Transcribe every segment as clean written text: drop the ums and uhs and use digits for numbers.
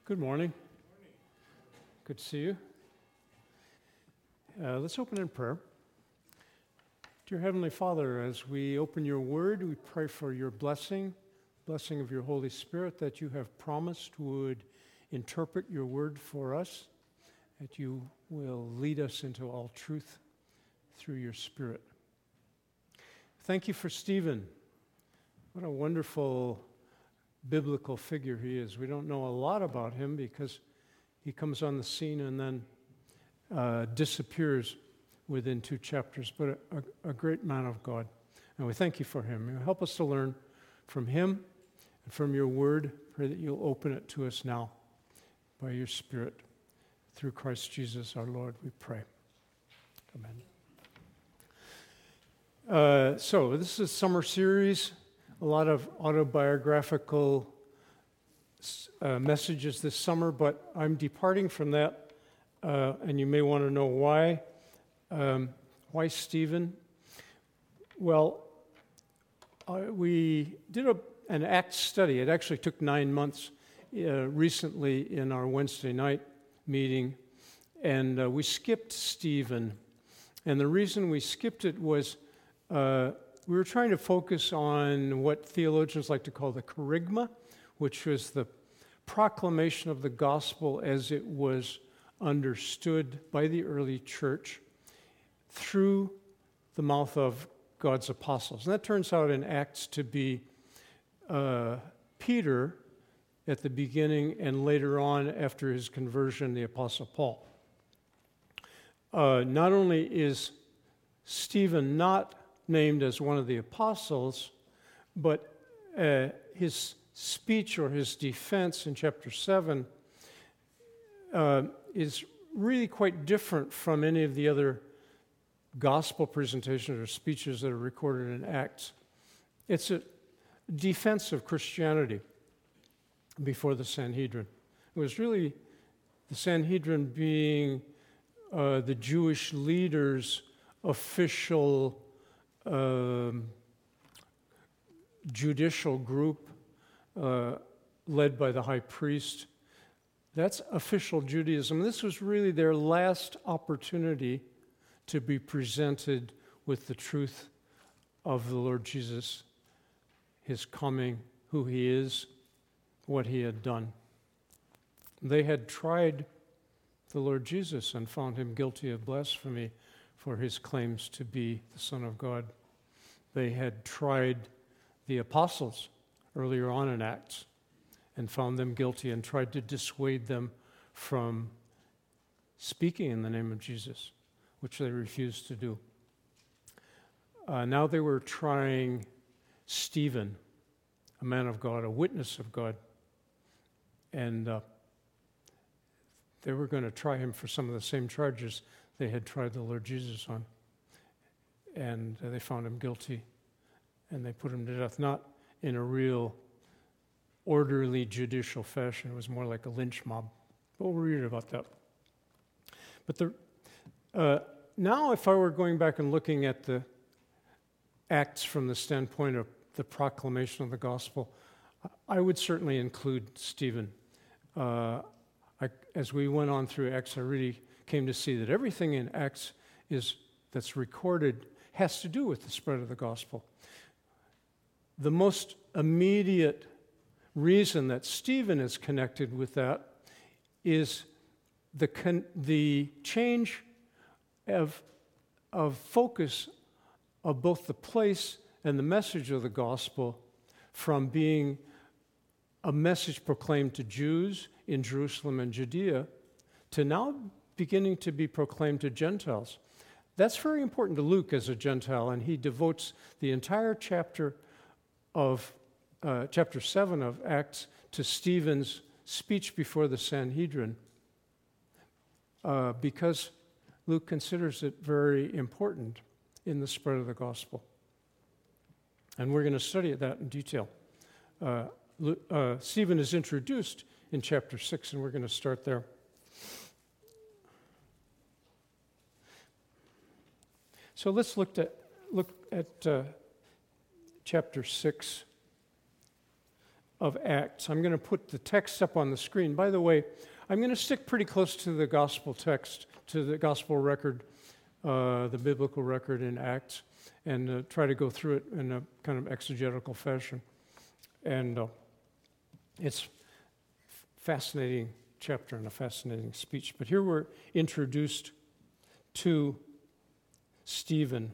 Good morning. Good to see you. Let's open in prayer. Dear Heavenly Father, as we open your word, we pray for your blessing of your Holy Spirit that you have promised would interpret your word for us, that you will lead us into all truth through your Spirit. Thank you for Stephen. What a wonderful biblical figure he is. We don't know a lot about him because he comes on the scene and then disappears within 2 chapters, but a great man of God. And we thank you for him. Help us to learn from him and from your word. Pray that you'll open it to us now by your Spirit. Through Christ Jesus our Lord, we pray. Amen. So this is a summer series. A lot of autobiographical messages this summer, but I'm departing from that, and you may want to know why. Why Stephen? Well, we did an Acts study. It actually took 9 months recently in our Wednesday night meeting, and we skipped Stephen. And the reason we skipped it was we were trying to focus on what theologians like to call the kerygma, which was the proclamation of the gospel as it was understood by the early church through the mouth of God's apostles. And that turns out in Acts to be Peter at the beginning, and later on, after his conversion, the Apostle Paul. Not only is Stephen not named as one of the apostles, but his speech or his defense in chapter 7 is really quite different from any of the other gospel presentations or speeches that are recorded in Acts. It's a defense of Christianity before the Sanhedrin. It was really the Sanhedrin being the Jewish leaders' official judicial group led by the high priest. That's official Judaism. This was really their last opportunity to be presented with the truth of the Lord Jesus, his coming, who he is, what he had done. They had tried the Lord Jesus and found him guilty of blasphemy for his claims to be the Son of God. They had tried the apostles earlier on in Acts and found them guilty and tried to dissuade them from speaking in the name of Jesus, which they refused to do. Now they were trying Stephen, a man of God, a witness of God, and they were going to try him for some of the same charges they had tried the Lord Jesus on. And they found him guilty, and they put him to death, not in a real orderly judicial fashion. It was more like a lynch mob. We'll read about that. But now if I were going back and looking at the Acts from the standpoint of the proclamation of the gospel, I would certainly include Stephen. As we went on through Acts, I really came to see that everything in Acts that's recorded has to do with the spread of the gospel. The most immediate reason that Stephen is connected with that is the change of focus of both the place and the message of the gospel from being a message proclaimed to Jews in Jerusalem and Judea to now beginning to be proclaimed to Gentiles. That's very important to Luke as a Gentile, and he devotes the entire chapter 7 of Acts to Stephen's speech before the Sanhedrin because Luke considers it very important in the spread of the gospel. And we're going to study that in detail. Stephen is introduced in chapter 6, and we're going to start there. So let's look at chapter 6. of Acts. I'm going to put the text up on the screen. By the way, I'm going to stick pretty close to the gospel text, to the gospel record, the biblical record in Acts, and try to go through it in a kind of exegetical fashion. And it's a fascinating chapter and a fascinating speech. But here we're introduced to Stephen.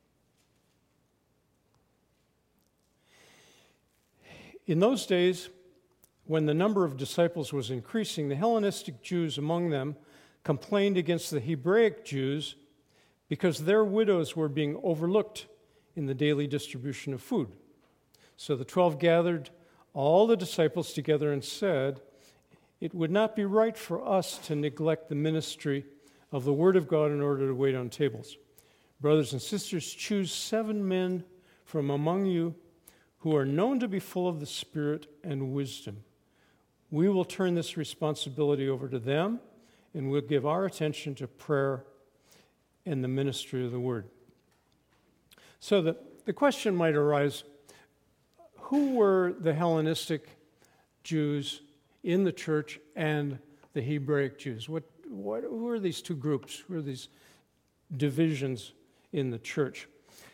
In those days, when the number of disciples was increasing, the Hellenistic Jews among them complained against the Hebraic Jews because their widows were being overlooked in the daily distribution of food. So the 12 gathered all the disciples together and said, "It would not be right for us to neglect the ministry of the Word of God in order to wait on tables. Brothers and sisters, choose 7 men from among you who are known to be full of the Spirit and wisdom. We will turn this responsibility over to them, and we'll give our attention to prayer and the ministry of the Word." So the question might arise, who were the Hellenistic Jews in the church and the Hebraic Jews? Who are these two groups? Who are these divisions in the church?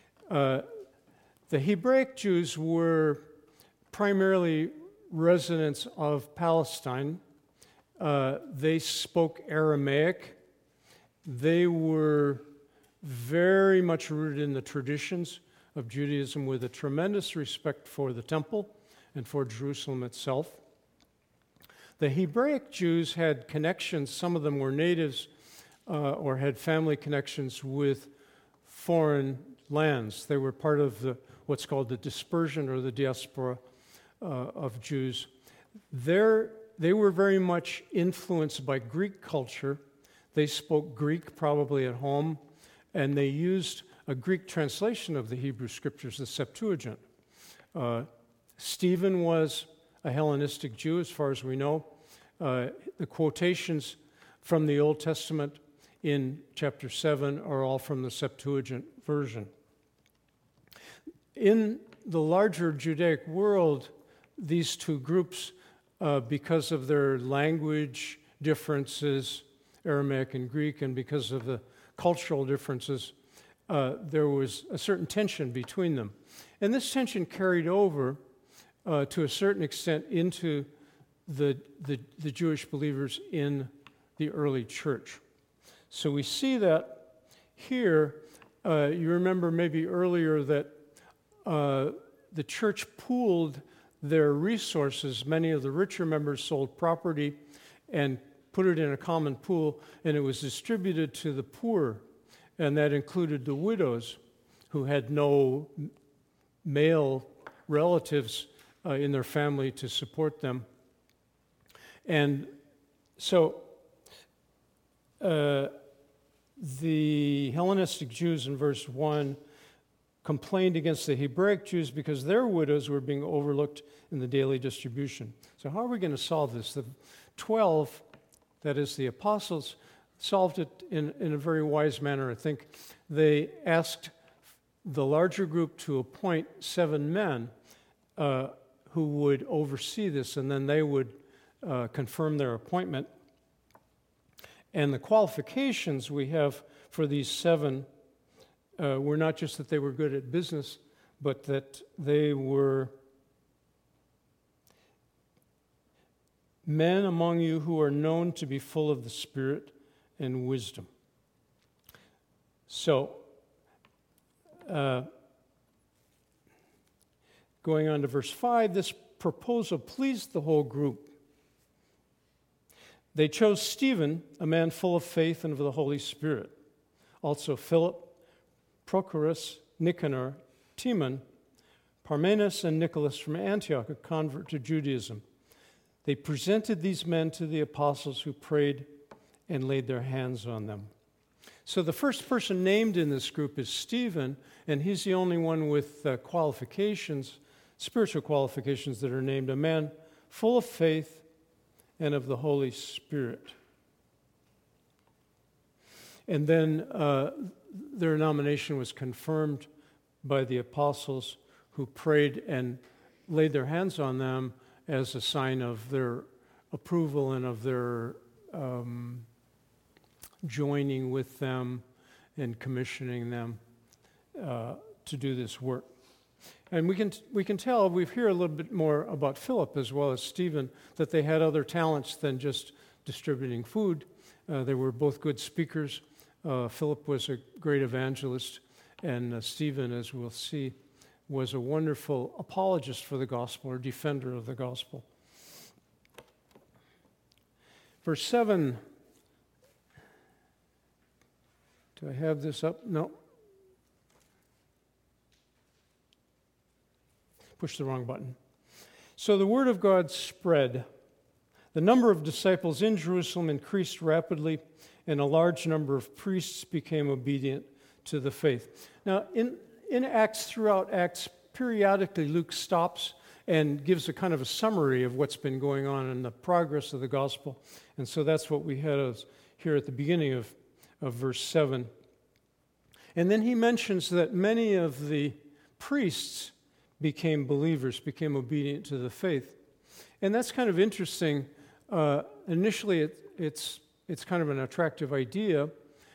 The Hebraic Jews were primarily residents of Palestine. They spoke Aramaic. They were very much rooted in the traditions of Judaism with a tremendous respect for the temple and for Jerusalem itself. The Hebraic Jews had connections, some of them were natives or had family connections with foreign lands. They were part of what's called the dispersion or the diaspora of Jews. They were very much influenced by Greek culture. They spoke Greek probably at home, and they used a Greek translation of the Hebrew Scriptures, the Septuagint. Stephen was a Hellenistic Jew, as far as we know. The quotations from the Old Testament in chapter 7 are all from the Septuagint version. In the larger Judaic world, these two groups, because of their language differences, Aramaic and Greek, and because of the cultural differences, there was a certain tension between them. And this tension carried over to a certain extent into the Jewish believers in the early church. So we see that here. You remember maybe earlier that the church pooled their resources. Many of the richer members sold property and put it in a common pool, and it was distributed to the poor, and that included the widows who had no male relatives in their family to support them. And so the Hellenistic Jews in verse 1 complained against the Hebraic Jews because their widows were being overlooked in the daily distribution. So how are we going to solve this? The 12, that is the apostles, solved it in a very wise manner, I think. They asked the larger group to appoint 7 men who would oversee this, and then they would confirm their appointment. And the qualifications we have for these 7 were not just that they were good at business, but that they were men among you who are known to be full of the Spirit and wisdom. So, going on to verse 5, this proposal pleased the whole group. They chose Stephen, a man full of faith and of the Holy Spirit, also Philip, Prochorus, Nicanor, Timon, Parmenas, and Nicholas from Antioch, a convert to Judaism. They presented these men to the apostles, who prayed and laid their hands on them. So the first person named in this group is Stephen, and he's the only one with qualifications, spiritual qualifications that are named, a man full of faith and of the Holy Spirit. And then their nomination was confirmed by the apostles, who prayed and laid their hands on them, as a sign of their approval and of their joining with them and commissioning them to do this work. And we can tell, we hear a little bit more about Philip as well as Stephen, that they had other talents than just distributing food. They were both good speakers. Philip was a great evangelist, and Stephen, as we'll see, was a wonderful apologist for the gospel or defender of the gospel. Verse 7. Do I have this up? No. Push the wrong button. So the word of God spread. The number of disciples in Jerusalem increased rapidly, and a large number of priests became obedient to the faith. Now, in Acts, throughout Acts, periodically Luke stops and gives a kind of a summary of what's been going on in the progress of the gospel. And so that's what we had here at the beginning of verse 7. And then he mentions that many of the priests became believers, became obedient to the faith. And that's kind of interesting. Initially, it's kind of an attractive idea.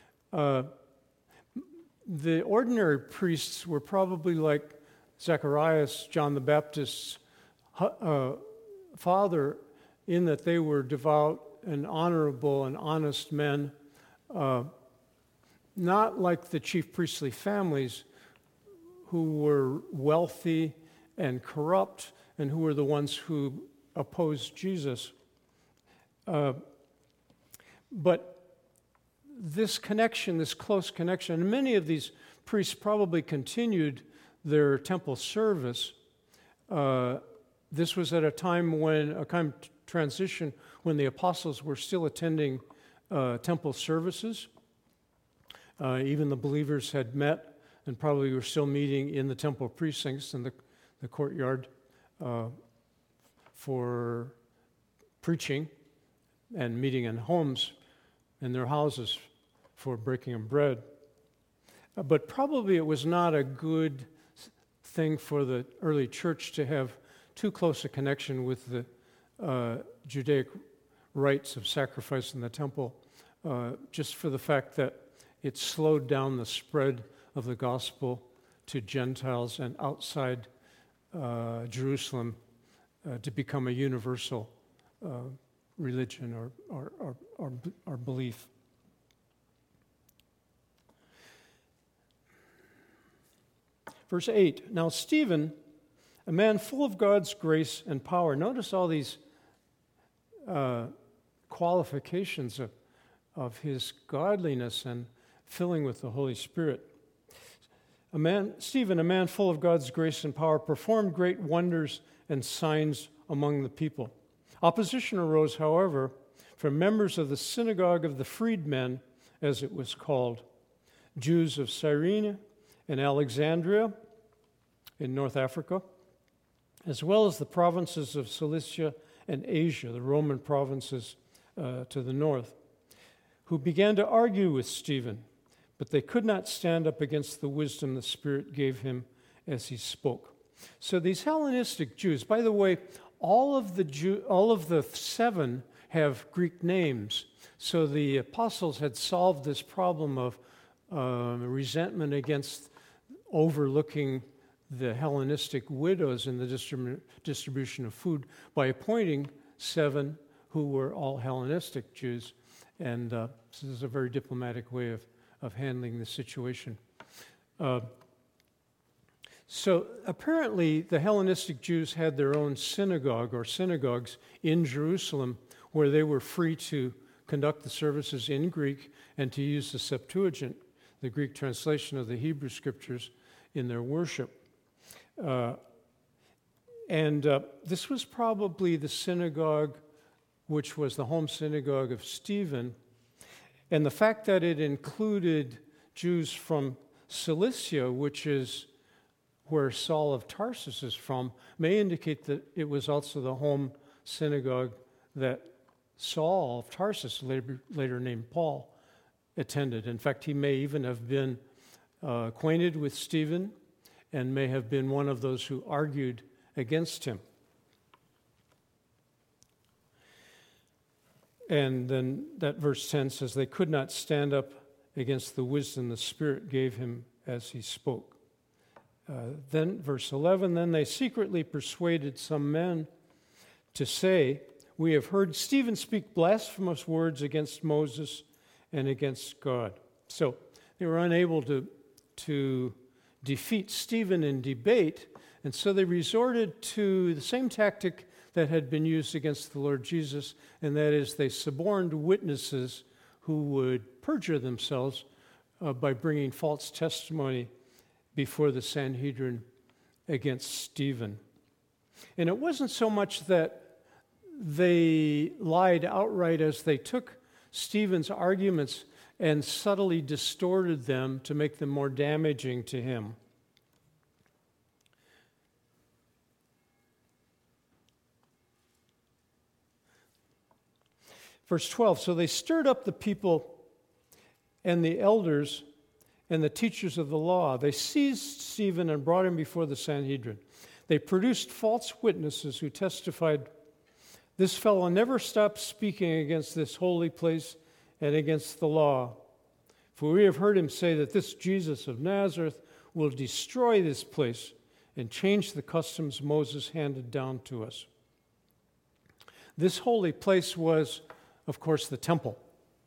The ordinary priests were probably like Zacharias, John the Baptist's father, in that they were devout and honorable and honest men, not like the chief priestly families who were wealthy and corrupt and who were the ones who opposed Jesus. But this connection, this close connection, and many of these priests probably continued their temple service. This was at a time when, a kind of transition, when the apostles were still attending temple services. Even the believers had met and probably were still meeting in the temple precincts in the courtyard for preaching, and meeting in homes, in their houses for breaking of bread. But probably it was not a good thing for the early church to have too close a connection with the Judaic rites of sacrifice in the temple, just for the fact that it slowed down the spread of the gospel to Gentiles and outside Jerusalem to become a universal religion or belief. Verse 8, now Stephen, a man full of God's grace and power. Notice all these qualifications of his godliness and filling with the Holy Spirit. Stephen, a man full of God's grace and power, performed great wonders and signs among the people. Opposition arose, however, from members of the synagogue of the freedmen, as it was called, Jews of Cyrene and Alexandria in North Africa, as well as the provinces of Cilicia and Asia, the Roman provinces to the north, who began to argue with Stephen, but they could not stand up against the wisdom the Spirit gave him as he spoke. So these Hellenistic Jews, by the way, all of the seven have Greek names. So the apostles had solved this problem of resentment against overlooking the Hellenistic widows in the distribution of food by appointing 7 who were all Hellenistic Jews. And so this is a very diplomatic way of handling the situation. So apparently the Hellenistic Jews had their own synagogue or synagogues in Jerusalem where they were free to conduct the services in Greek and to use the Septuagint, the Greek translation of the Hebrew Scriptures, in their worship. This was probably the synagogue which was the home synagogue of Stephen. And the fact that it included Jews from Cilicia, which is where Saul of Tarsus is from, may indicate that it was also the home synagogue that Saul of Tarsus, later named Paul, attended. In fact, he may even have been acquainted with Stephen and may have been one of those who argued against him. And then that verse 10 says, they could not stand up against the wisdom the Spirit gave him as he spoke. Then verse 11, then they secretly persuaded some men to say, we have heard Stephen speak blasphemous words against Moses and against God. So they were unable to defeat Stephen in debate, and so they resorted to the same tactic that had been used against the Lord Jesus, and that is they suborned witnesses who would perjure themselves by bringing false testimony before the Sanhedrin against Stephen. And it wasn't so much that they lied outright as they took Stephen's arguments and subtly distorted them to make them more damaging to him. Verse 12, so they stirred up the people and the elders and the teachers of the law. They seized Stephen and brought him before the Sanhedrin. They produced false witnesses who testified, this fellow never stopped speaking against this holy place and against the law. For we have heard him say that this Jesus of Nazareth will destroy this place and change the customs Moses handed down to us. This holy place was, of course, the temple.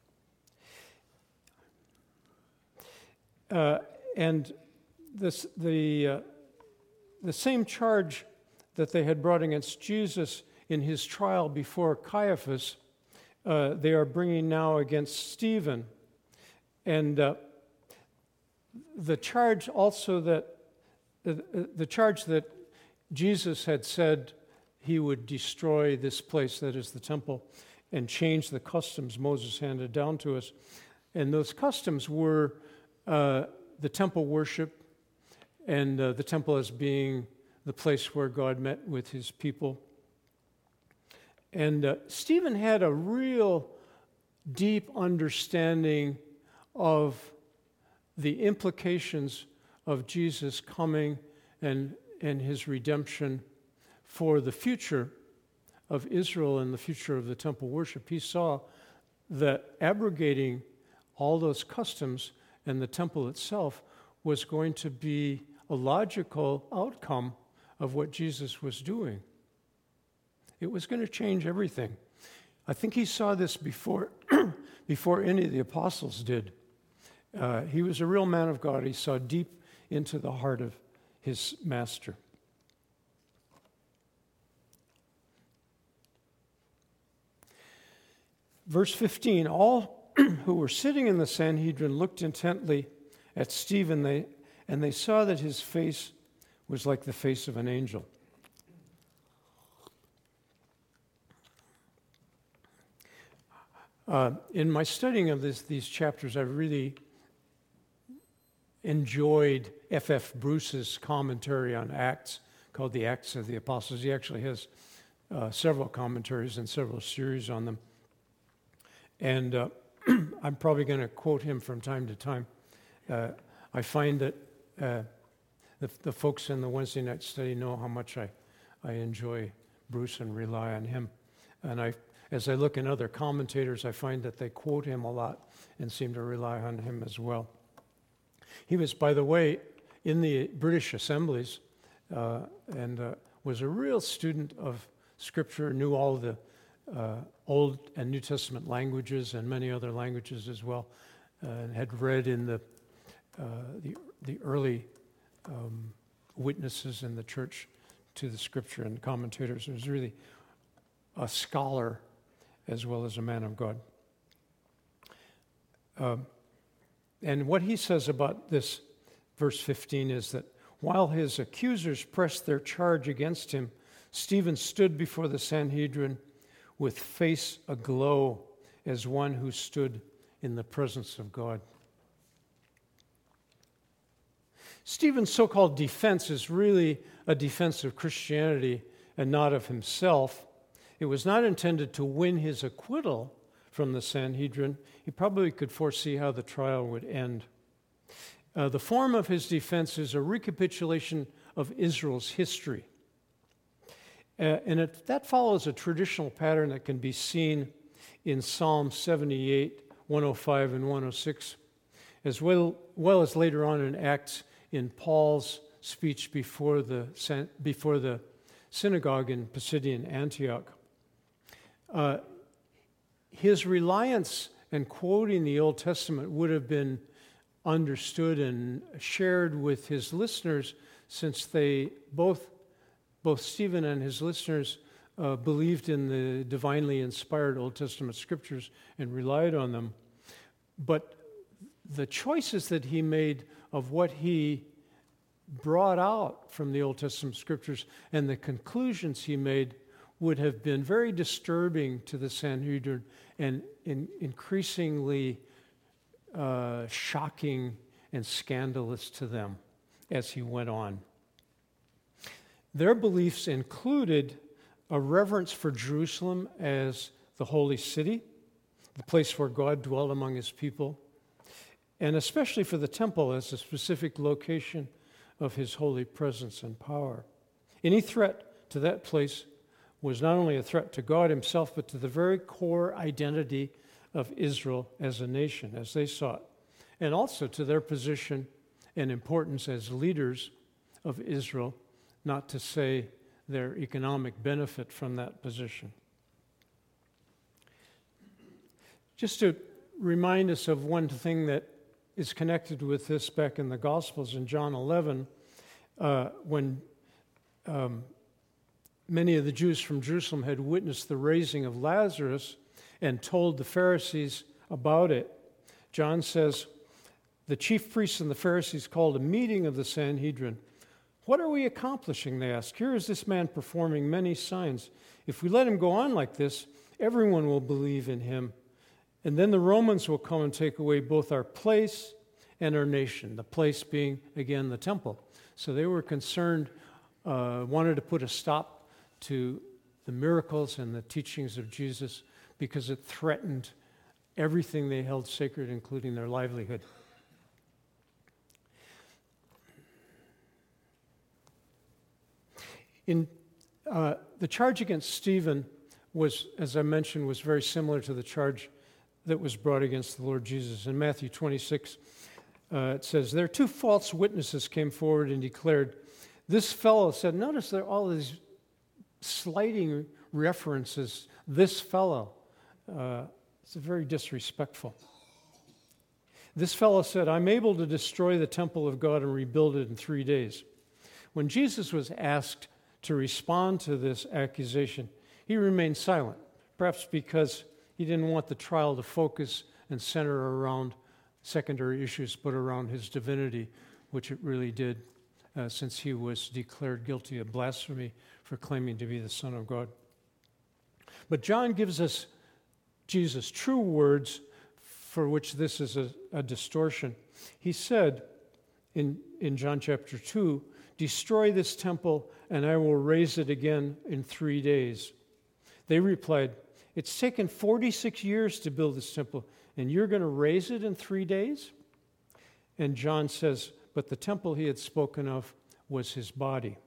And the same charge that they had brought against Jesus in his trial before Caiaphas, they are bringing now against Stephen. And the charge also that the charge that Jesus had said he would destroy this place, that is the temple, and change the customs Moses handed down to us. And those customs were the temple worship, and the temple as being the place where God met with his people. And Stephen had a real deep understanding of the implications of Jesus coming and his redemption for the future of Israel and the future of the temple worship. He saw that abrogating all those customs and the temple itself was going to be a logical outcome of what Jesus was doing. It was going to change everything. I think he saw this before any of the apostles did. He was a real man of God. He saw deep into the heart of his master. Verse 15, all who were sitting in the Sanhedrin looked intently at Stephen, and they saw that his face was like the face of an angel. In my studying of these chapters, I really enjoyed F.F. Bruce's commentary on Acts, called the Acts of the Apostles. He actually has several commentaries and several series on them. And I'm probably going to quote him from time to time. I find that the folks in the Wednesday night study know how much I enjoy Bruce and rely on him. And as I look in other commentators, I find that they quote him a lot and seem to rely on him as well. He was, by the way, in the British assemblies and was a real student of Scripture, knew all the Old and New Testament languages and many other languages as well, and had read in the early witnesses in the church to the Scripture and commentators. He was really a scholar as well as a man of God. And what he says about this, verse 15, is that while his accusers pressed their charge against him, Stephen stood before the Sanhedrin with face aglow as one who stood in the presence of God. Stephen's so-called defense is really a defense of Christianity and not of himself. It was not intended to win his acquittal from the Sanhedrin. He probably could foresee how the trial would end. The form of his defense is a recapitulation of Israel's history. And that follows a traditional pattern that can be seen in Psalm 78, 105, and 106, as well as later on in Acts in Paul's speech before the synagogue in Pisidian Antioch. His reliance and quoting the Old Testament would have been understood and shared with his listeners, since they both Stephen and his listeners believed in the divinely inspired Old Testament scriptures and relied on them. But the choices that he made of what he brought out from the Old Testament scriptures and the conclusions he made would have been very disturbing to the Sanhedrin and increasingly shocking and scandalous to them as he went on. Their beliefs included a reverence for Jerusalem as the holy city, the place where God dwelt among his people, and especially for the temple as a specific location of his holy presence and power. Any threat to that place was not only a threat to God himself, but to the very core identity of Israel as a nation, as they saw it, and also to their position and importance as leaders of Israel, not to say their economic benefit from that position. Just to remind us of one thing that is connected with this back in the Gospels in John 11, when many of the Jews from Jerusalem had witnessed the raising of Lazarus and told the Pharisees about it. John says, the chief priests and the Pharisees called a meeting of the Sanhedrin. What are we accomplishing, they asked. Here is this man performing many signs. If we let him go on like this, everyone will believe in him. And then the Romans will come and take away both our place and our nation, the place being, again, the temple. So they were concerned, wanted to put a stop to the miracles and the teachings of Jesus because it threatened everything they held sacred, including their livelihood. The charge against Stephen was, as I mentioned, was very similar to the charge that was brought against the Lord Jesus. In Matthew 26, it says, there 2 false witnesses came forward and declared, this fellow said, notice there are all these slighting references, this fellow. It's very disrespectful. This fellow said, I'm able to destroy the temple of God and rebuild it in 3 days. When Jesus was asked to respond to this accusation, he remained silent, perhaps because he didn't want the trial to focus and center around secondary issues, but around his divinity, which it really did, since he was declared guilty of blasphemy for claiming to be the Son of God. But John gives us Jesus' true words for which this is a distortion. He said in John chapter 2, destroy this temple and I will raise it again in 3 days. They replied, it's taken 46 years to build this temple, and you're going to raise it in 3 days? And John says, but the temple he had spoken of was his body.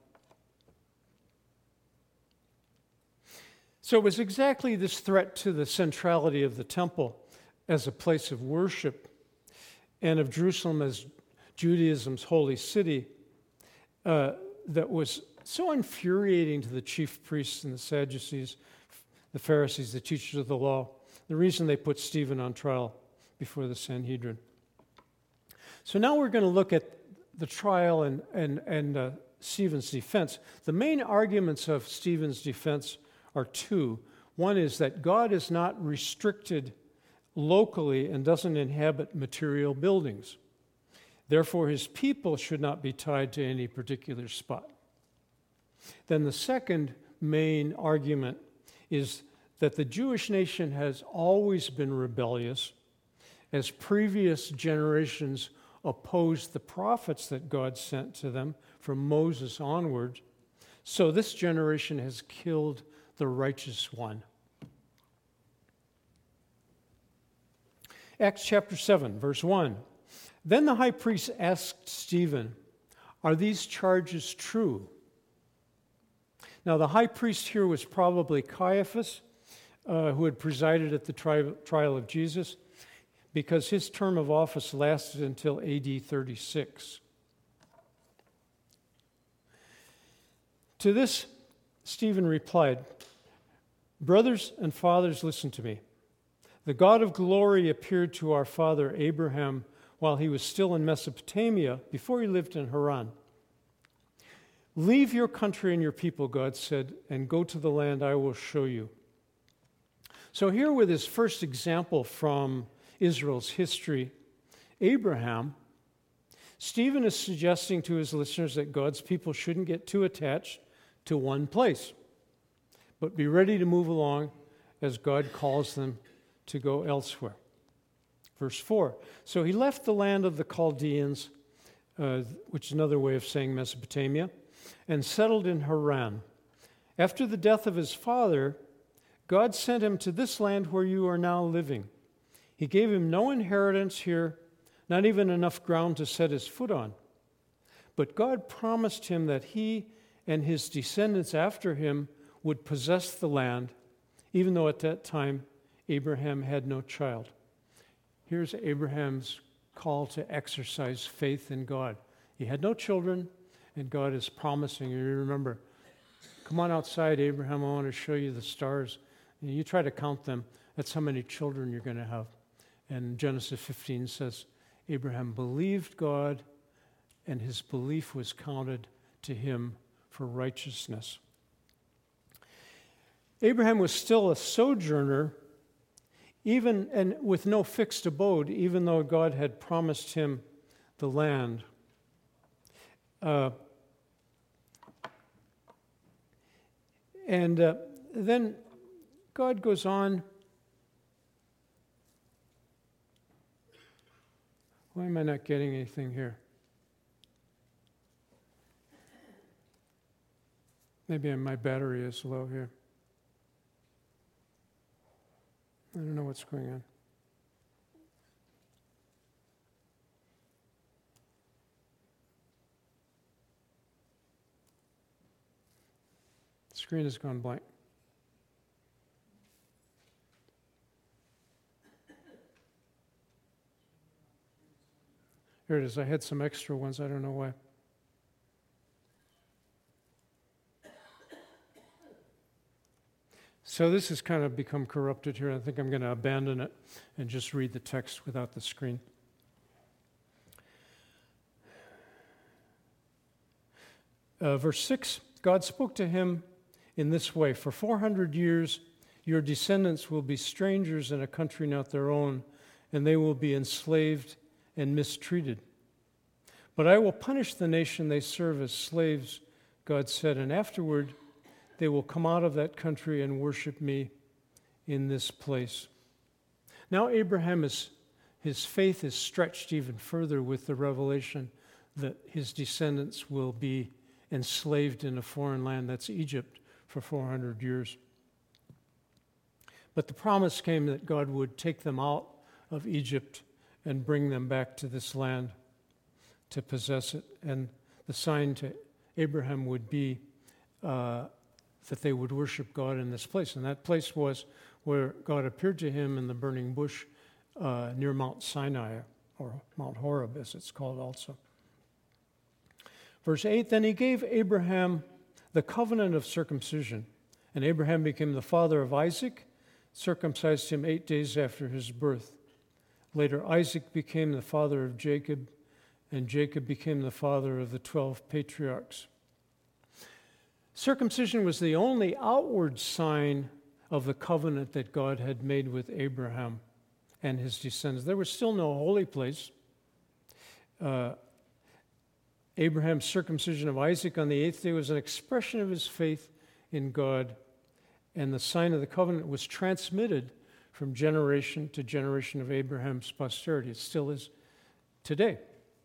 So it was exactly this threat to the centrality of the temple as a place of worship and of Jerusalem as Judaism's holy city that was so infuriating to the chief priests and the Sadducees, the Pharisees, the teachers of the law, the reason they put Stephen on trial before the Sanhedrin. So now we're going to look at the trial and Stephen's defense. The main arguments of Stephen's defense are 2. One is that God is not restricted locally and doesn't inhabit material buildings. Therefore, his people should not be tied to any particular spot. Then the second main argument is that the Jewish nation has always been rebellious, as previous generations opposed the prophets that God sent to them from Moses onward. So this generation has killed the righteous one. Acts chapter 7, verse 1. Then the high priest asked Stephen, are these charges true? Now the high priest here was probably Caiaphas, who had presided at the trial of Jesus, because his term of office lasted until AD 36. To this, Stephen replied, "Brothers and fathers, listen to me. The God of glory appeared to our father Abraham while he was still in Mesopotamia, before he lived in Haran. 'Leave your country and your people,' God said, 'and go to the land I will show you.'" So here with his first example from Israel's history, Abraham, Stephen is suggesting to his listeners that God's people shouldn't get too attached to one place, but be ready to move along as God calls them to go elsewhere. Verse 4, "So he left the land of the Chaldeans," which is another way of saying Mesopotamia, "and settled in Haran. After the death of his father, God sent him to this land where you are now living. He gave him no inheritance here, not even enough ground to set his foot on. But God promised him that he and his descendants after him would possess the land, even though at that time Abraham had no child." Here's Abraham's call to exercise faith in God. He had no children, and God is promising. You remember, "Come on outside, Abraham, I want to show you the stars." And you try to count them, that's how many children you're going to have. And Genesis 15 says, Abraham believed God, and his belief was counted to him for righteousness. Abraham was still a sojourner, even and with no fixed abode, even though God had promised him the land. Then God goes on. Why am I not getting anything here? Maybe my battery is low here. I don't know what's going on. The screen has gone blank. Here it is. I had some extra ones. I don't know why. So this has kind of become corrupted here. I think I'm going to abandon it and just read the text without the screen. Verse 6, God spoke to him in this way, "For 400 years your descendants will be strangers in a country not their own, and they will be enslaved and mistreated. But I will punish the nation they serve as slaves," God said, "and afterward they will come out of that country and worship me in this place." Now Abraham, his faith is stretched even further with the revelation that his descendants will be enslaved in a foreign land, that's Egypt, for 400 years. But the promise came that God would take them out of Egypt and bring them back to this land to possess it. And the sign to Abraham would be that they would worship God in this place. And that place was where God appeared to him in the burning bush near Mount Sinai, or Mount Horeb, as it's called also. Verse 8, "Then he gave Abraham the covenant of circumcision, and Abraham became the father of Isaac, circumcised him 8 days after his birth. Later, Isaac became the father of Jacob, and Jacob became the father of the 12 patriarchs." Circumcision was the only outward sign of the covenant that God had made with Abraham and his descendants. There was still no holy place. Abraham's circumcision of Isaac on the 8th day was an expression of his faith in God, and the sign of the covenant was transmitted from generation to generation of Abraham's posterity. It still is today.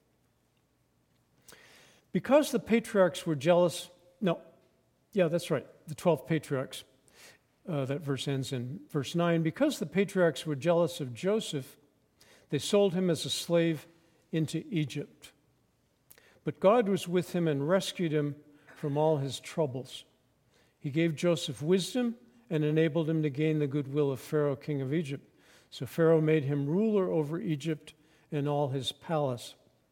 Because the patriarchs were jealous, that's right, the 12 patriarchs. That verse ends in verse 9. "Because the patriarchs were jealous of Joseph, they sold him as a slave into Egypt. But God was with him and rescued him from all his troubles. He gave Joseph wisdom and enabled him to gain the goodwill of Pharaoh, king of Egypt. So Pharaoh made him ruler over Egypt and all his palace.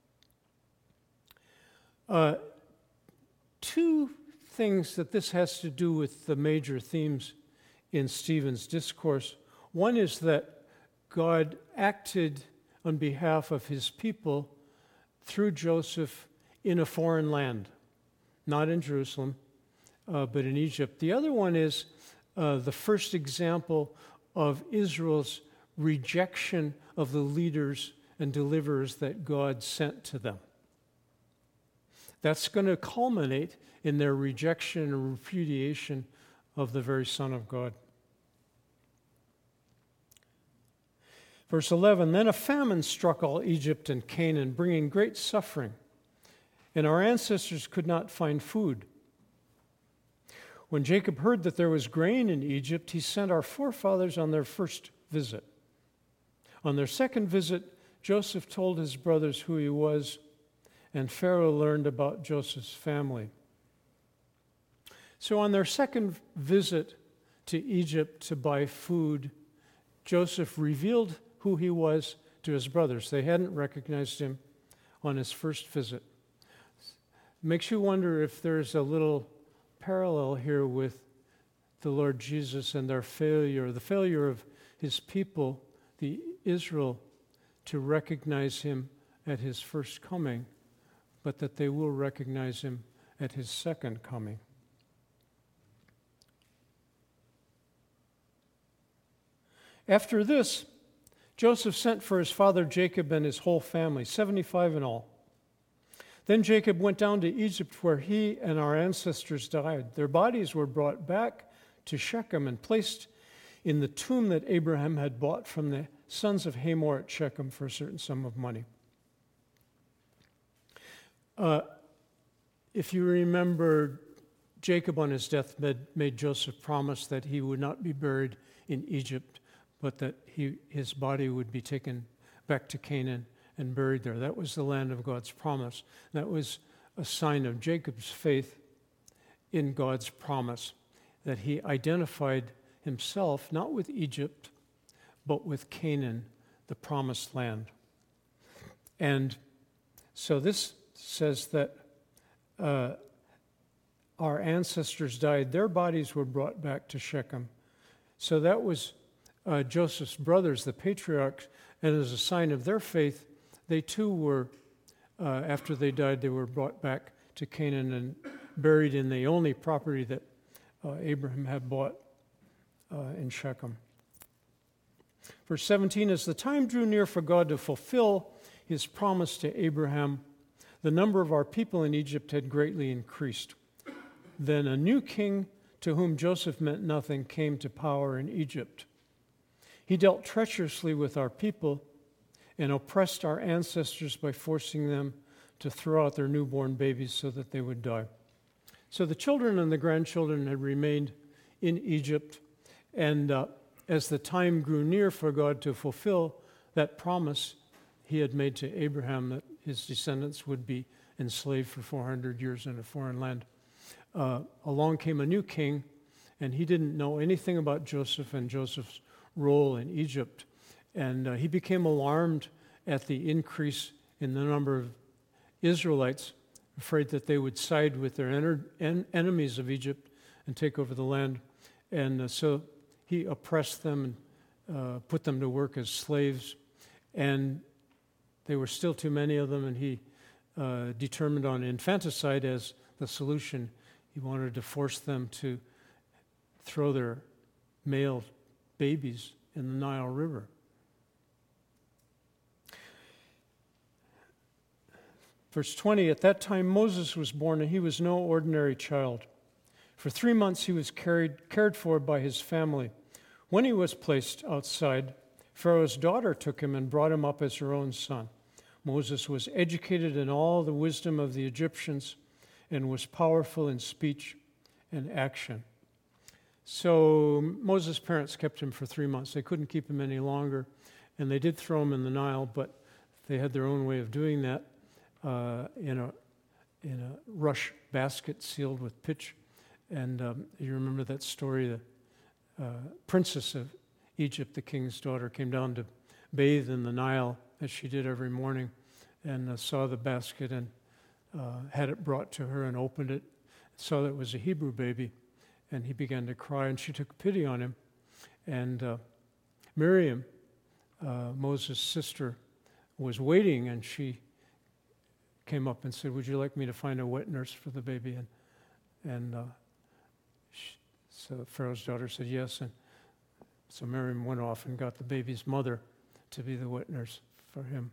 Two things that this has to do with the major themes in Stephen's discourse. One is that God acted on behalf of his people through Joseph in a foreign land, not in Jerusalem, but in Egypt. The other one is the first example of Israel's rejection of the leaders and deliverers that God sent to them. That's going to culminate in their rejection and repudiation of the very Son of God. Verse 11, then a famine struck all Egypt and Canaan, bringing great suffering, and our ancestors could not find food. When Jacob heard that there was grain in Egypt, he sent our forefathers on their first visit. On their second visit, Joseph told his brothers who he was, and Pharaoh learned about Joseph's family. So on their second visit to Egypt to buy food, Joseph revealed who he was to his brothers. They hadn't recognized him on his first visit. Makes you wonder if there's a little parallel here with the Lord Jesus and their failure, the failure of his people, the Israel, to recognize him at his first coming, but that they will recognize him at his second coming. After this, Joseph sent for his father Jacob and his whole family, 75 in all. Then Jacob went down to Egypt, where he and our ancestors died. Their bodies were brought back to Shechem and placed in the tomb that Abraham had bought from the sons of Hamor at Shechem for a certain sum of money. If you remember, Jacob on his deathbed made Joseph promise that he would not be buried in Egypt, but that his body would be taken back to Canaan and buried there. That was the land of God's promise. That was a sign of Jacob's faith in God's promise, that he identified himself not with Egypt, but with Canaan, the promised land. And so this says that our ancestors died. Their bodies were brought back to Shechem. So that was Joseph's brothers, the patriarchs, and as a sign of their faith, they too were, after they died, they were brought back to Canaan and buried in the only property that Abraham had bought in Shechem. Verse 17, as the time drew near for God to fulfill his promise to Abraham, the number of our people in Egypt had greatly increased. Then a new king, to whom Joseph meant nothing, came to power in Egypt. He dealt treacherously with our people and oppressed our ancestors by forcing them to throw out their newborn babies so that they would die. So the children and the grandchildren had remained in Egypt, and as the time grew near for God to fulfill that promise he had made to Abraham that his descendants would be enslaved for 400 years in a foreign land, along came a new king, and he didn't know anything about Joseph and Joseph's role in Egypt. And he became alarmed at the increase in the number of Israelites, afraid that they would side with their enemies of Egypt and take over the land. And so he oppressed them and put them to work as slaves. And there were still too many of them, and he determined on infanticide as the solution. He wanted to force them to throw their male babies in the Nile River. Verse 20, at that time Moses was born, and he was no ordinary child. For 3 months he was cared for by his family. When he was placed outside, Pharaoh's daughter took him and brought him up as her own son. Moses was educated in all the wisdom of the Egyptians and was powerful in speech and action. So Moses' parents kept him for 3 months. They couldn't keep him any longer, and they did throw him in the Nile, but they had their own way of doing that in a rush basket sealed with pitch. And you remember that story, princess of Egypt, the king's daughter, came down to bathe in the Nile, as she did every morning, and saw the basket and had it brought to her and opened it, saw that it was a Hebrew baby, and he began to cry, and she took pity on him. And Miriam, Moses' sister, was waiting, and she came up and said, "Would you like me to find a wet nurse for the baby?" So Pharaoh's daughter said yes, and so Miriam went off and got the baby's mother to be the wet nurse for him.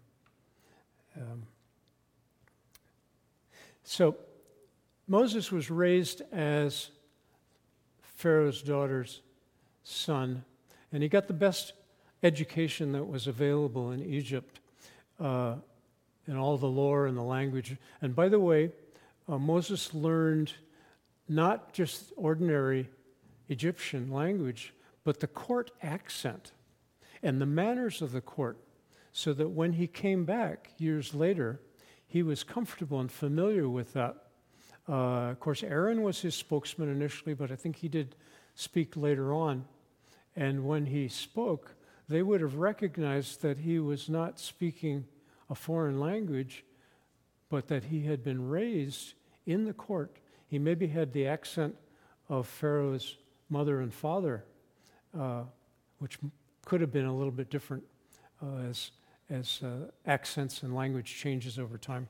So Moses was raised as Pharaoh's daughter's son, and he got the best education that was available in Egypt, and all the lore and the language. And by the way, Moses learned not just ordinary Egyptian language, but the court accent and the manners of the court, so that when he came back years later, he was comfortable and familiar with that. Of course, Aaron was his spokesman initially, but I think he did speak later on. And when he spoke, they would have recognized that he was not speaking a foreign language, but that he had been raised in the court. He maybe had the accent of Pharaoh's mother and father, which could have been a little bit different as accents and language changes over time.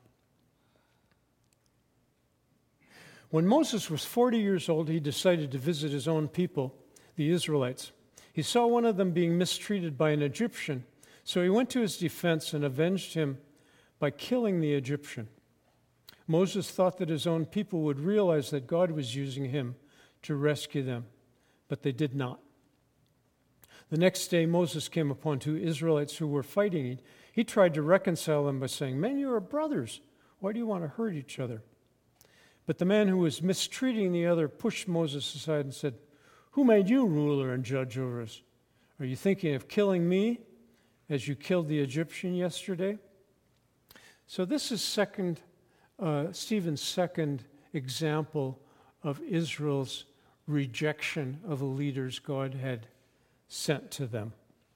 When Moses was 40 years old, he decided to visit his own people, the Israelites. He saw one of them being mistreated by an Egyptian, so he went to his defense and avenged him by killing the Egyptian. Moses thought that his own people would realize that God was using him to rescue them, but they did not. The next day, Moses came upon two Israelites who were fighting. He tried to reconcile them by saying, "Men, you are brothers. Why do you want to hurt each other?" But the man who was mistreating the other pushed Moses aside and said, "Who made you ruler and judge over us? Are you thinking of killing me as you killed the Egyptian yesterday?" So this is Stephen's second example of Israel's rejection of the leaders God had sent to them.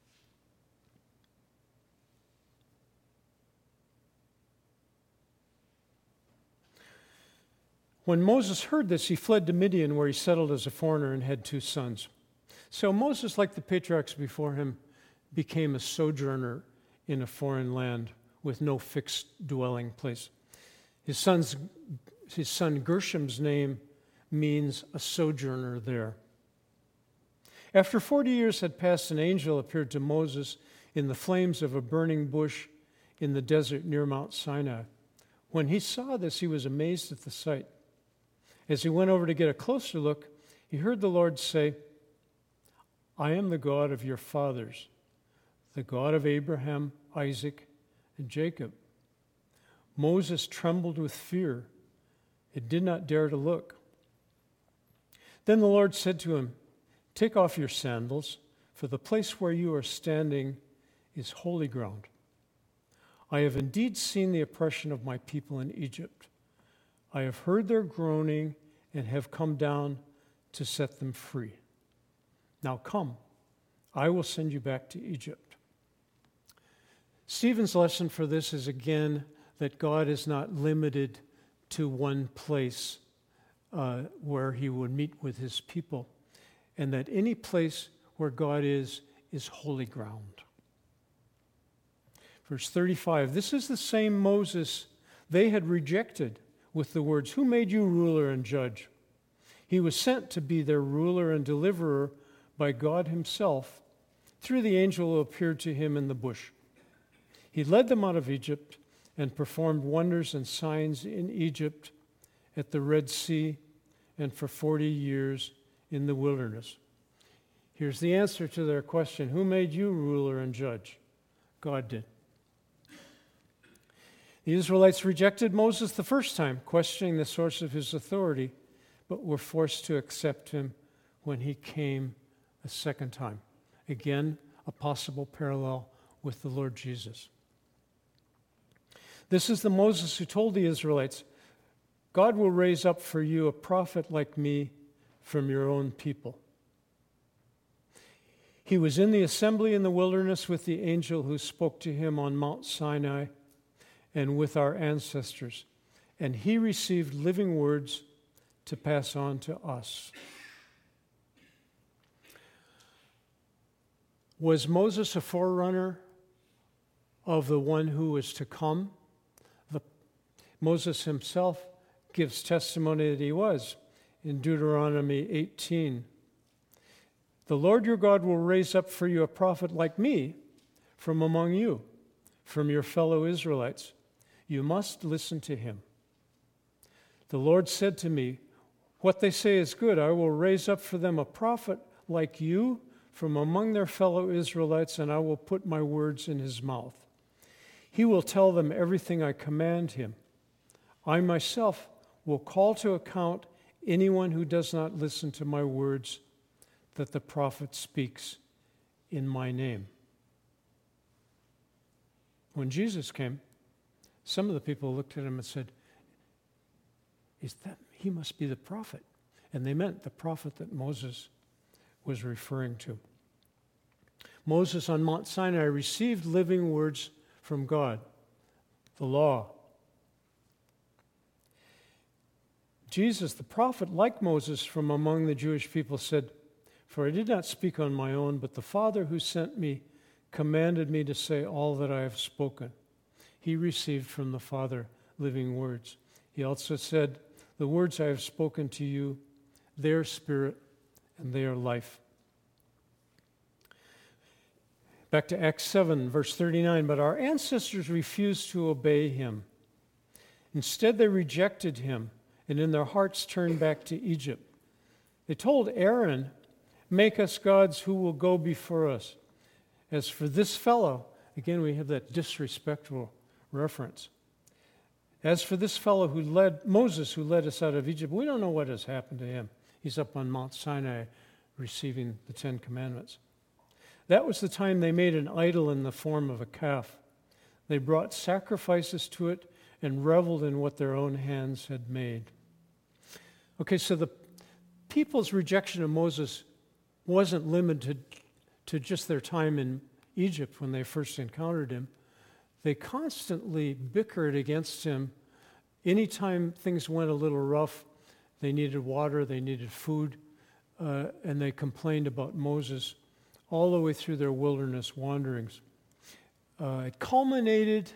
When Moses heard this, he fled to Midian, where he settled as a foreigner and had 2 sons. So Moses, like the patriarchs before him, became a sojourner in a foreign land with no fixed dwelling place. His son Gershom's name means a sojourner there. After 40 years had passed, an angel appeared to Moses in the flames of a burning bush in the desert near Mount Sinai. When he saw this, he was amazed at the sight. As he went over to get a closer look, he heard the Lord say, "I am the God of your fathers, the God of Abraham, Isaac, and Jacob." Moses trembled with fear and did not dare to look. Then the Lord said to him, "Take off your sandals, for the place where you are standing is holy ground. I have indeed seen the oppression of my people in Egypt. I have heard their groaning and have come down to set them free. Now come, I will send you back to Egypt." Stephen's lesson for this is again that God is not limited to one place where he would meet with his people, and that any place where God is holy ground. Verse 35, this is the same Moses they had rejected with the words, "Who made you ruler and judge?" He was sent to be their ruler and deliverer by God himself through the angel who appeared to him in the bush. He led them out of Egypt and performed wonders and signs in Egypt, at the Red Sea, and for 40 years in the wilderness. Here's the answer to their question, "Who made you ruler and judge?" God did. The Israelites rejected Moses the first time, questioning the source of his authority, but were forced to accept him when he came a second time. Again, a possible parallel with the Lord Jesus. This is the Moses who told the Israelites, "God will raise up for you a prophet like me from your own people." He was in the assembly in the wilderness with the angel who spoke to him on Mount Sinai and with our ancestors, and he received living words to pass on to us. Was Moses a forerunner of the one who was to come? Moses himself gives testimony that he was in Deuteronomy 18. The Lord your God will raise up for you a prophet like me from among you, from your fellow Israelites. You must listen to him. The Lord said to me, what they say is good. I will raise up for them a prophet like you from among their fellow Israelites, and I will put my words in his mouth. He will tell them everything I command him. I myself will call to account anyone who does not listen to my words that the prophet speaks in my name. When Jesus came, some of the people looked at him and said, he must be the prophet. And they meant the prophet that Moses was referring to. Moses on Mount Sinai received living words from God, the law. Jesus, the prophet, like Moses from among the Jewish people, said, for I did not speak on my own, but the Father who sent me commanded me to say all that I have spoken. He received from the Father living words. He also said, the words I have spoken to you, they are spirit and they are life. Back to Acts 7, verse 39, but our ancestors refused to obey him. Instead, they rejected him and in their hearts turned back to Egypt. They told Aaron, make us gods who will go before us. As for this fellow, again we have that disrespectful reference. As for this fellow Moses who led us out of Egypt, we don't know what has happened to him. He's up on Mount Sinai receiving the Ten Commandments. That was the time they made an idol in the form of a calf. They brought sacrifices to it and reveled in what their own hands had made. Okay, so the people's rejection of Moses wasn't limited to just their time in Egypt when they first encountered him. They constantly bickered against him. Anytime things went a little rough, they needed water, they needed food, and they complained about Moses all the way through their wilderness wanderings. It culminated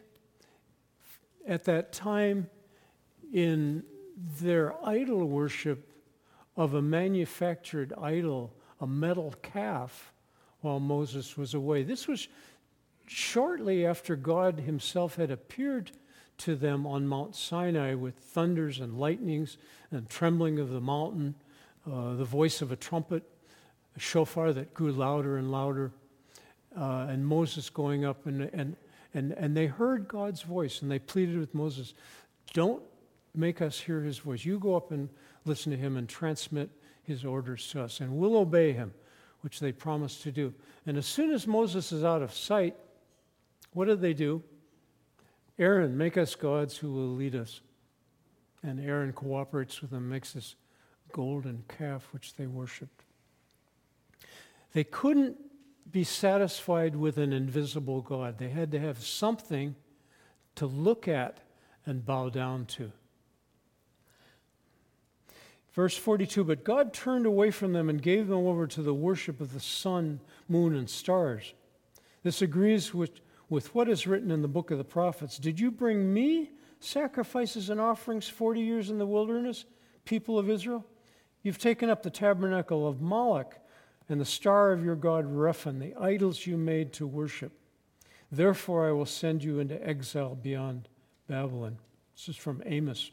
at that time in their idol worship of a manufactured idol, a metal calf, while Moses was away. This was shortly after God himself had appeared to them on Mount Sinai with thunders and lightnings and trembling of the mountain, the voice of a trumpet, a shofar that grew louder and louder, and Moses going up, and they heard God's voice, and they pleaded with Moses, don't make us hear his voice. You go up and listen to him and transmit his orders to us, and we'll obey him, which they promised to do. And as soon as Moses is out of sight, what do? Aaron, make us gods who will lead us. And Aaron cooperates with them, makes this golden calf which they worshiped. They couldn't be satisfied with an invisible God. They had to have something to look at and bow down to. Verse 42, but God turned away from them and gave them over to the worship of the sun, moon, and stars. This agrees with what is written in the book of the prophets. Did you bring me sacrifices and offerings 40 years in the wilderness, people of Israel? You've taken up the tabernacle of Moloch and the star of your god Rephan, the idols you made to worship. Therefore I will send you into exile beyond Babylon. This is from Amos.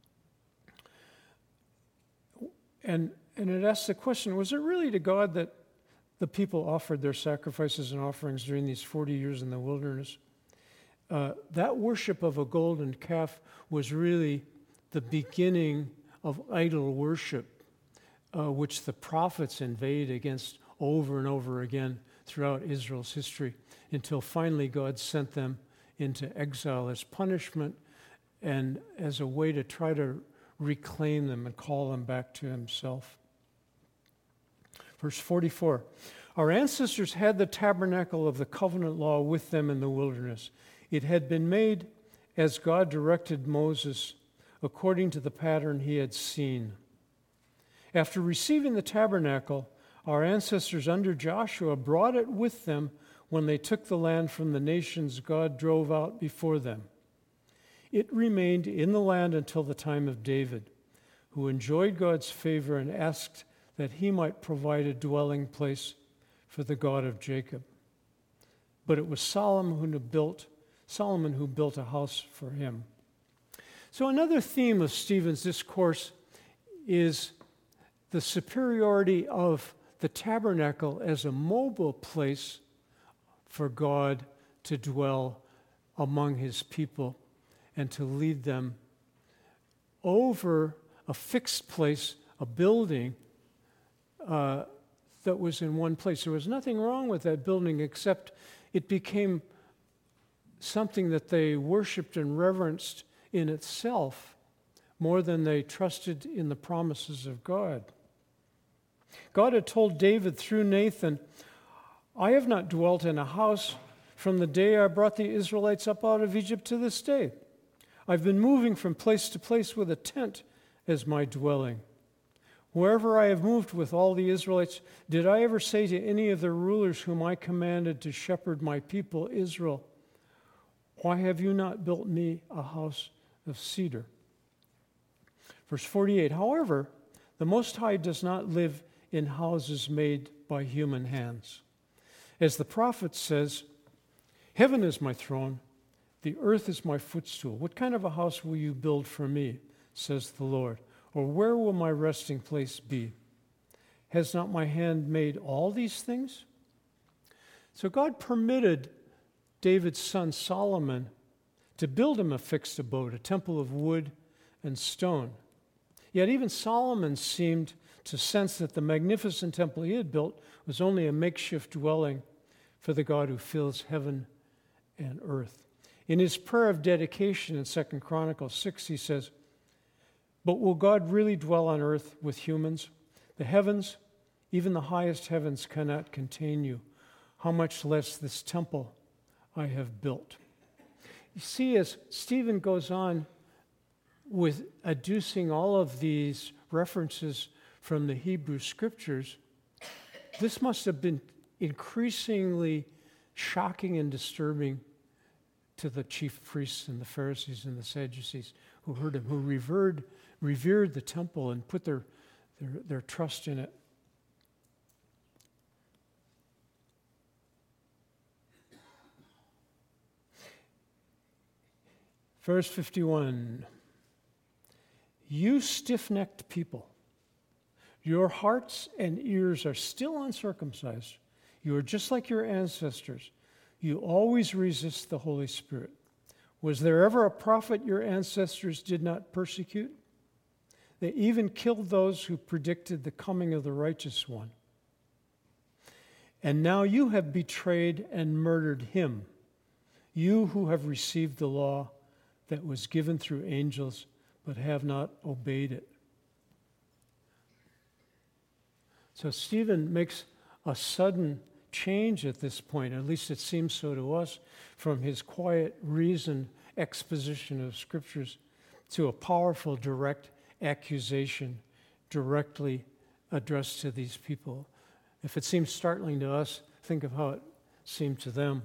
And it asks the question, was it really to God that the people offered their sacrifices and offerings during these 40 years in the wilderness? That worship of a golden calf was really the beginning of idol worship, which the prophets invade against over and over again throughout Israel's history, until finally God sent them into exile as punishment and as a way to try to reclaim them and call them back to himself. Verse 44, Our ancestors had the tabernacle of the covenant law with them in the wilderness. It had been made as God directed Moses, according to the pattern he had seen. After receiving the tabernacle, our ancestors under Joshua brought it with them when they took the land from the nations God drove out before them. It remained in the land until the time of David, who enjoyed God's favor and asked that he might provide a dwelling place for the God of Jacob. But it was Solomon who built a house for him. So another theme of Stephen's discourse is the superiority of the tabernacle as a mobile place for God to dwell among his people and to lead them over a fixed place, a building that was in one place. There was nothing wrong with that building except it became something that they worshiped and reverenced in itself more than they trusted in the promises of God. God had told David through Nathan, I have not dwelt in a house from the day I brought the Israelites up out of Egypt to this day. I've been moving from place to place with a tent as my dwelling. Wherever I have moved with all the Israelites, did I ever say to any of the rulers whom I commanded to shepherd my people Israel, why have you not built me a house of cedar? Verse 48, however, the Most High does not live in houses made by human hands. As the prophet says, heaven is my throne, the earth is my footstool. What kind of a house will you build for me, says the Lord? Or where will my resting place be? Has not my hand made all these things? So God permitted David's son Solomon to build him a fixed abode, a temple of wood and stone. Yet even Solomon seemed to sense that the magnificent temple he had built was only a makeshift dwelling for the God who fills heaven and earth. In his prayer of dedication in 2 Chronicles 6, he says, but will God really dwell on earth with humans? The heavens, even the highest heavens, cannot contain you. How much less this temple I have built. You see, as Stephen goes on with adducing all of these references from the Hebrew Scriptures, this must have been increasingly shocking and disturbing to the chief priests and the Pharisees and the Sadducees who heard him, who revered the temple and put their trust in it. Verse 51, you stiff-necked people, your hearts and ears are still uncircumcised. You are just like your ancestors. You always resist the Holy Spirit. Was there ever a prophet your ancestors did not persecute? They even killed those who predicted the coming of the righteous one. And now you have betrayed and murdered him, you who have received the law that was given through angels, but have not obeyed it. So Stephen makes a sudden change at this point, at least it seems so to us, from his quiet, reasoned exposition of Scriptures to a powerful, direct accusation directly addressed to these people. If it seems startling to us, think of how it seemed to them.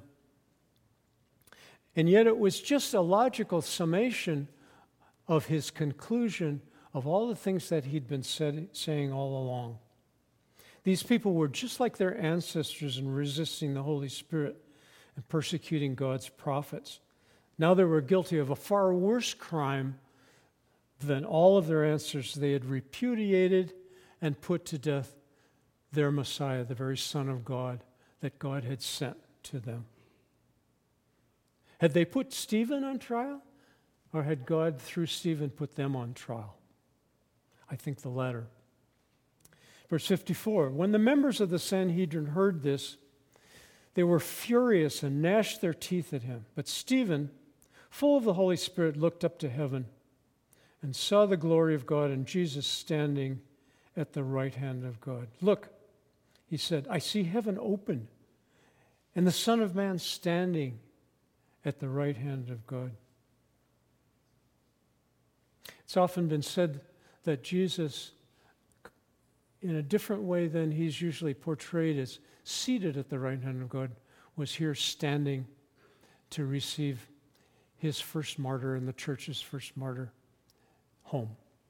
And yet it was just a logical summation of his conclusion of all the things that he'd been saying all along. These people were just like their ancestors in resisting the Holy Spirit and persecuting God's prophets. Now they were guilty of a far worse crime than all of their ancestors. They had repudiated and put to death their Messiah, the very Son of God that God had sent to them. Had they put Stephen on trial, or had God, through Stephen, put them on trial? I think the latter. Verse 54, when the members of the Sanhedrin heard this, they were furious and gnashed their teeth at him. But Stephen, full of the Holy Spirit, looked up to heaven and saw the glory of God and Jesus standing at the right hand of God. Look, he said, I see heaven open and the Son of Man standing at the right hand of God. It's often been said that Jesus, in a different way than he's usually portrayed as seated at the right hand of God, was here standing to receive his first martyr and the church's first martyr home.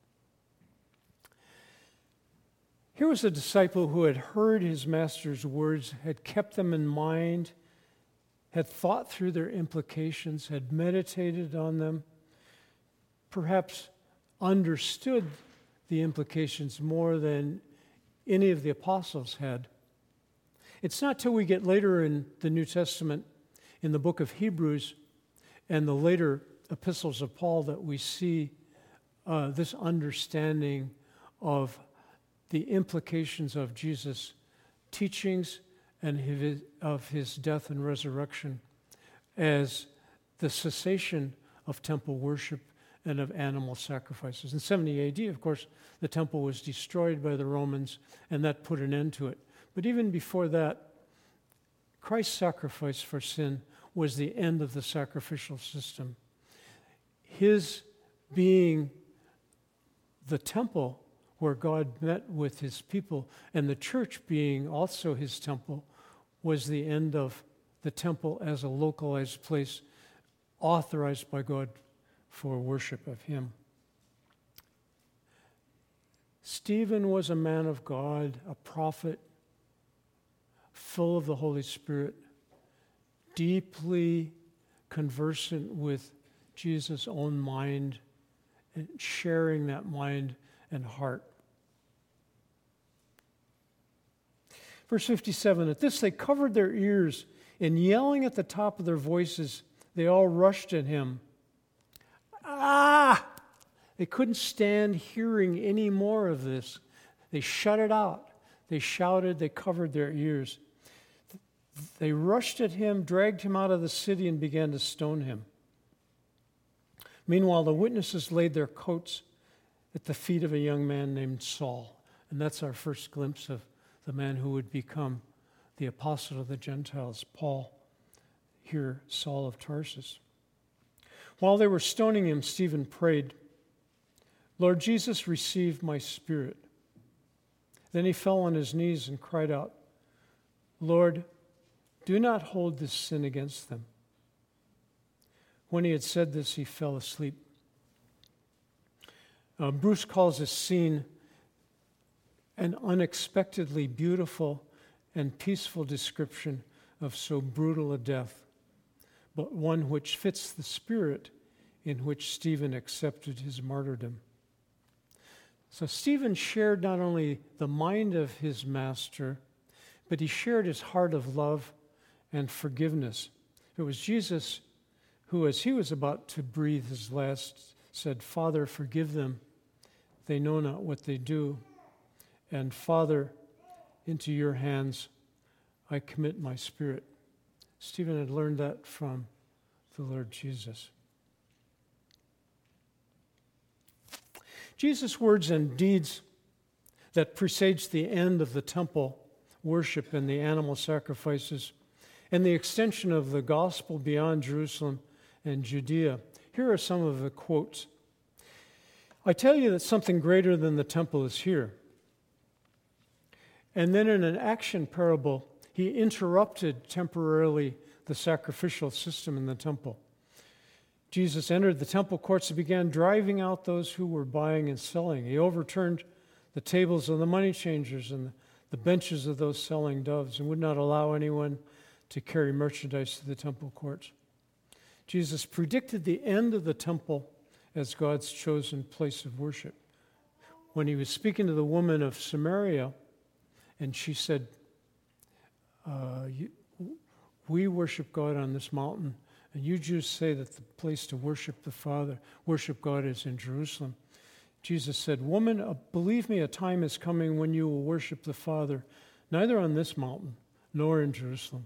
Here was a disciple who had heard his master's words, had kept them in mind, had thought through their implications, had meditated on them, perhaps understood the implications more than any of the apostles had. It's not till we get later in the New Testament, in the book of Hebrews and the later epistles of Paul, that we see this understanding of the implications of Jesus' teachings and of his death and resurrection as the cessation of temple worship and of animal sacrifices. In 70 AD, of course, the temple was destroyed by the Romans, and that put an end to it. But even before that, Christ's sacrifice for sin was the end of the sacrificial system. His being the temple where God met with his people, and the church being also his temple, was the end of the temple as a localized place authorized by God for worship of him. Stephen was a man of God, a prophet, full of the Holy Spirit, deeply conversant with Jesus' own mind and sharing that mind and heart. Verse 57, at this they covered their ears, and yelling at the top of their voices, they all rushed at him. Ah! They couldn't stand hearing any more of this. They shut it out. They shouted, they covered their ears. They rushed at him, dragged him out of the city, and began to stone him. Meanwhile, the witnesses laid their coats at the feet of a young man named Saul. And that's our first glimpse of the man who would become the apostle of the Gentiles, Paul, here Saul of Tarsus. While they were stoning him, Stephen prayed, Lord Jesus, receive my spirit. Then he fell on his knees and cried out, Lord, do not hold this sin against them. When he had said this, he fell asleep. Bruce calls this scene an unexpectedly beautiful and peaceful description of so brutal a death, but one which fits the spirit in which Stephen accepted his martyrdom. So Stephen shared not only the mind of his master, but he shared his heart of love and forgiveness. It was Jesus who, as he was about to breathe his last, said, Father, forgive them. They know not what they do. And Father, into your hands I commit my spirit. Stephen had learned that from the Lord Jesus. Jesus' words and deeds that presage the end of the temple worship and the animal sacrifices and the extension of the gospel beyond Jerusalem and Judea. Here are some of the quotes. I tell you that something greater than the temple is here. And then in an action parable, he interrupted temporarily the sacrificial system in the temple. Jesus entered the temple courts and began driving out those who were buying and selling. He overturned the tables of the money changers and the benches of those selling doves and would not allow anyone to carry merchandise to the temple courts. Jesus predicted the end of the temple as God's chosen place of worship. When he was speaking to the woman of Samaria, and she said, we worship God on this mountain, and you Jews say that the place to worship the Father, worship God, is in Jerusalem. Jesus said, woman, believe me, a time is coming when you will worship the Father, neither on this mountain nor in Jerusalem.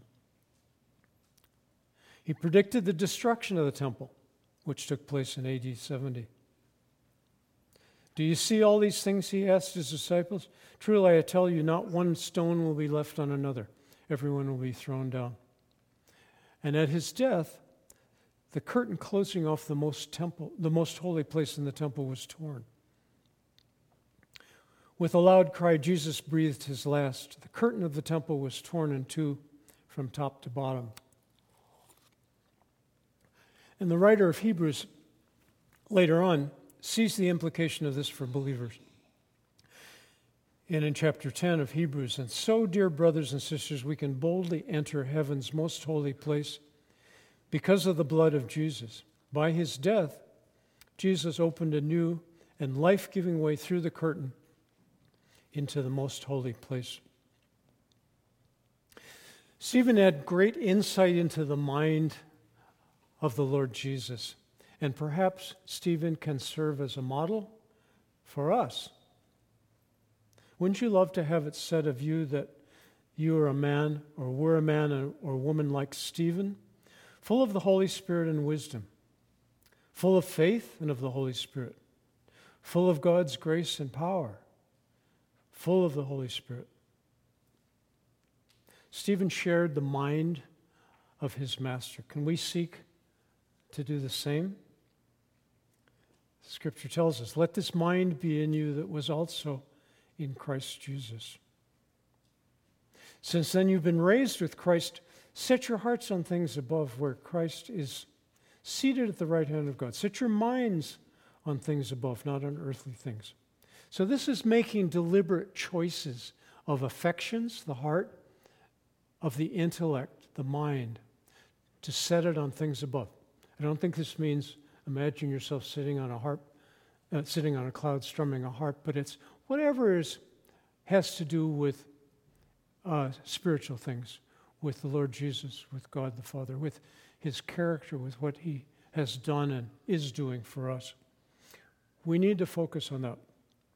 He predicted the destruction of the temple, which took place in AD 70. Do you see all these things, he asked his disciples? Truly I tell you, not one stone will be left on another. Everyone will be thrown down. And at his death, the curtain closing off the most holy place in the temple was torn. With a loud cry, Jesus breathed his last. The curtain of the temple was torn in two from top to bottom. And the writer of Hebrews later on sees the implication of this for believers. And in chapter 10 of Hebrews, and so, dear brothers and sisters, we can boldly enter heaven's most holy place because of the blood of Jesus. By his death, Jesus opened a new and life-giving way through the curtain into the most holy place. Stephen had great insight into the mind of the Lord Jesus. And perhaps Stephen can serve as a model for us. Wouldn't you love to have it said of you that you are a man or were a man or woman like Stephen, full of the Holy Spirit and wisdom, full of faith and of the Holy Spirit, full of God's grace and power, full of the Holy Spirit. Stephen shared the mind of his master. Can we seek to do the same? Scripture tells us, let this mind be in you that was also in Christ Jesus. Since then you've been raised with Christ, set your hearts on things above where Christ is seated at the right hand of God. Set your minds on things above, not on earthly things. So this is making deliberate choices of affections, the heart, of the intellect, the mind, to set it on things above. I don't think this means imagine yourself sitting on a harp, sitting on a cloud strumming a harp, but it's whatever has to do with spiritual things, with the Lord Jesus, with God the Father, with his character, with what he has done and is doing for us. We need to focus on that.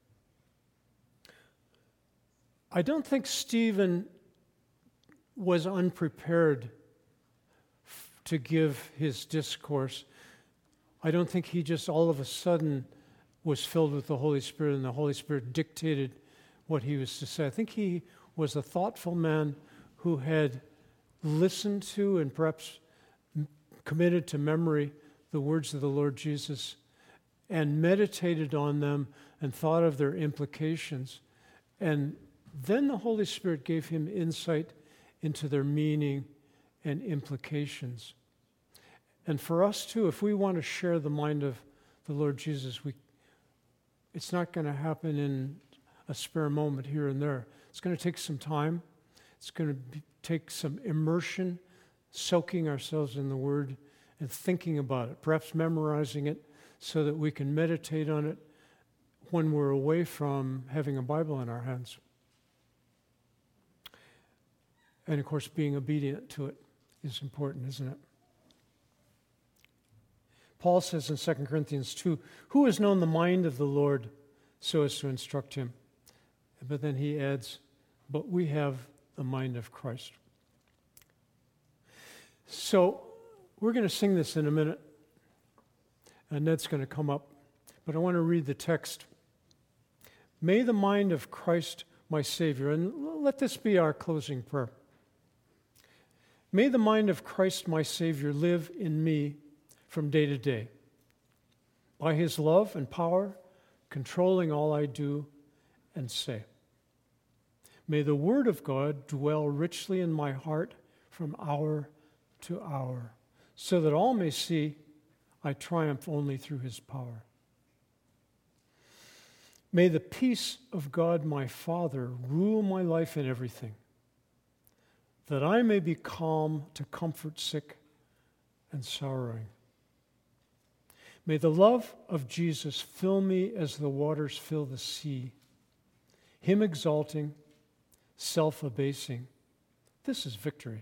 I don't think Stephen was unprepared to give his discourse. I don't think he just all of a sudden was filled with the Holy Spirit and the Holy Spirit dictated what he was to say. I think he was a thoughtful man who had listened to and perhaps committed to memory the words of the Lord Jesus and meditated on them and thought of their implications. And then the Holy Spirit gave him insight into their meaning and implications. And for us too, if we want to share the mind of the Lord Jesus, it's not going to happen in a spare moment here and there. It's going to take some time. It's going to take some immersion, soaking ourselves in the Word and thinking about it, perhaps memorizing it so that we can meditate on it when we're away from having a Bible in our hands. And of course, being obedient to it is important, isn't it? Paul says in 2 Corinthians 2, who has known the mind of the Lord so as to instruct him? But then he adds, but we have the mind of Christ. So we're going to sing this in a minute, and Ned's going to come up, but I want to read the text. May the mind of Christ, my Savior, and let this be our closing prayer. May the mind of Christ, my Savior, live in me from day to day, by his love and power, controlling all I do and say. May the Word of God dwell richly in my heart from hour to hour, so that all may see I triumph only through his power. May the peace of God, my Father, rule my life in everything, that I may be calm to comfort sick and sorrowing. May the love of Jesus fill me as the waters fill the sea, him exalting, self-abasing. This is victory.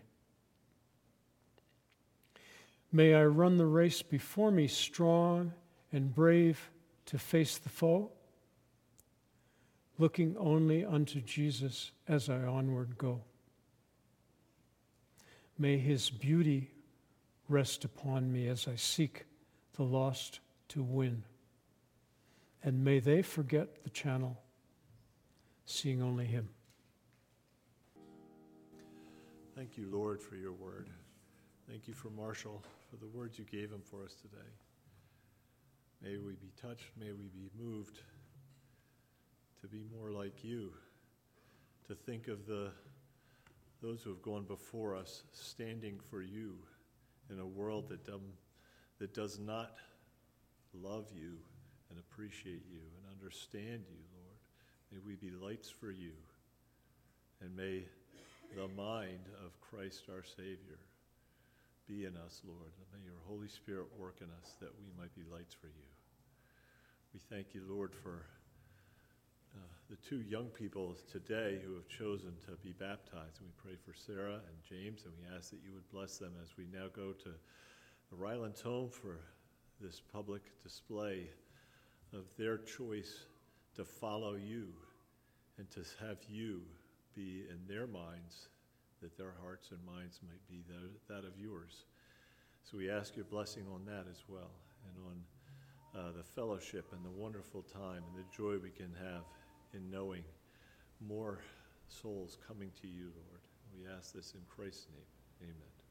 May I run the race before me strong and brave to face the foe, looking only unto Jesus as I onward go. May his beauty rest upon me as I seek the lost to win. And may they forget the channel, seeing only him. Thank you, Lord, for your word. Thank you for Marshall, for the words you gave him for us today. May we be touched, may we be moved to be more like you, to think of those who have gone before us standing for you in a world that does not love you and appreciate you and understand you, Lord. May we be lights for you, and may the mind of Christ our Savior be in us, Lord, and may your Holy Spirit work in us that we might be lights for you. We thank you, Lord, for the two young people today who have chosen to be baptized. And we pray for Sarah and James, and we ask that you would bless them as we now go to the Ryland home for this public display of their choice to follow you and to have you be in their minds, that their hearts and minds might be that of yours. So we ask your blessing on that as well, and on the fellowship and the wonderful time and the joy we can have in knowing more souls coming to you, Lord. We ask this in Christ's name. Amen.